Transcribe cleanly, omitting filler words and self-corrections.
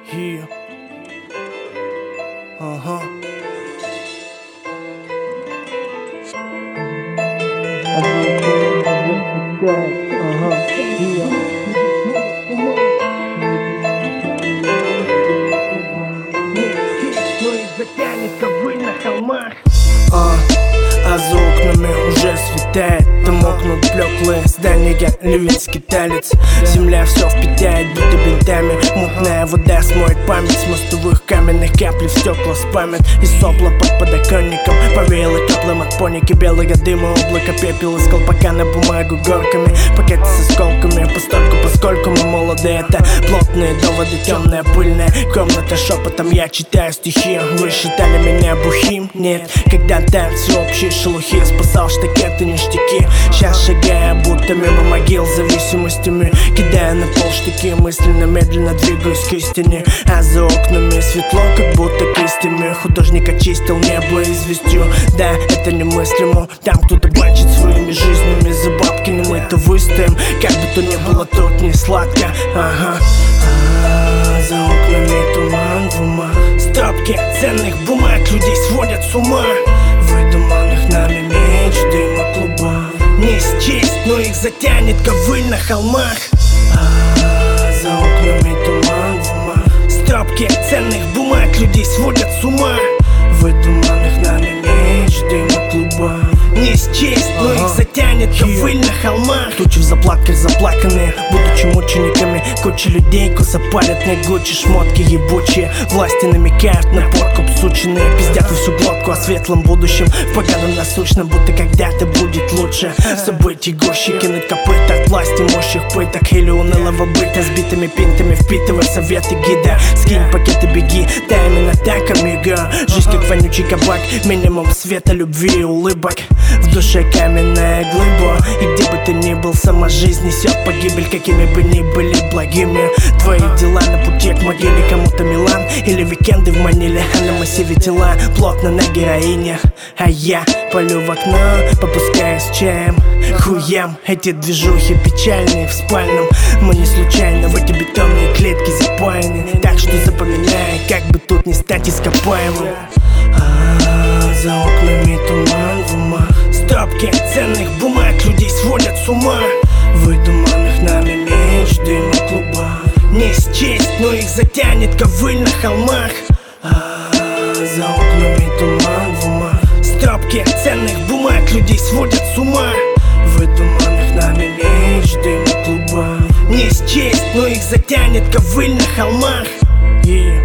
Yeah. Ага. Но их затянет ковыль на холмах. А за окнами уже светает. Там окна блеклые, здания ливенский талец. Земля все впитает, будто бинтами. Мутная вода смоет память с мостовых каменных капли в стекла спамят. И сопла под подоконником повеяло теплым от поники. Белого дыма, облако пепел из колпака на бумагу горками. Пакеты с осколками, постольку, поскольку мы молоды. Это плотные доводы, темная пыльная комната. Шепотом я читаю стихи. Вы считали меня бухим? Нет, когда танцы общие шелухи. Спасал штакеты, ништяки. Сейчас шагая, будто мимо могил с зависимостями. Кидая на пол штыки, мысленно медленно двигаюсь к истине. А за окнами светло, как будто кистями. Художник очистил небо известью. Да, это немыслимо. Там кто-то банчит своими жизнями. За бабки не мы-то выстоим. Как бы то ни было, тут не сладко. Ага. За окнами туман в умах. Стопки ценных бумаг людей сводят с ума. Выдуманных нами меч, дыма клуба. Не счесть, но их затянет ковыль на холмах. За окнами туман в умах. Стропки ценных бумаг людей сводят с ума. Выдуманных нами меч, дыма клуба. Не счесть, но их затянет ковыль на холмах. Тучи в заплатках заплаканные, будучи мучениками. Куча людей косо палят на гучи, шмотки ебучие. Власти намекают на подкуп, сученые пиздят во всю глотку о светлом будущем. В поганом насущном, будто когда-то будет лучше. Событий гуще, кинуть копыта от власти мощных пыток. Или унылого быта, сбитыми пинтами впитывая советы гида. Скинь пакеты, беги, тайминг атака, мига. Жизнь как вонючий кабак, минимум света, любви и улыбок. В душе каменная глыба. И где бы ты ни был, сама жизнь несет погибель. Какими бы ни были благими твои дела на пути к могиле. Кому-то Милан или викенды в Маниле. А на массиве тела плотно на героине. А я палю в окно, попускаюсь чаем. Хуям, эти движухи печальные в спальном. Мы не случайно в эти бетонные клетки запаяны. Так что запоминай, как бы тут не стать ископаемым. За окнами туман в умах. Стопки ценных бумаг людей сводят с ума. Выдуманных нами меч, дыма клуба. Не счесть, но их затянет ковыль на холмах. За окнами туман в умах. Стопки ценных бумаг людей сводят с ума. Выдуманных нами меч, дыма клуба. Не счесть, но их затянет ковыль на холмах. Yeah.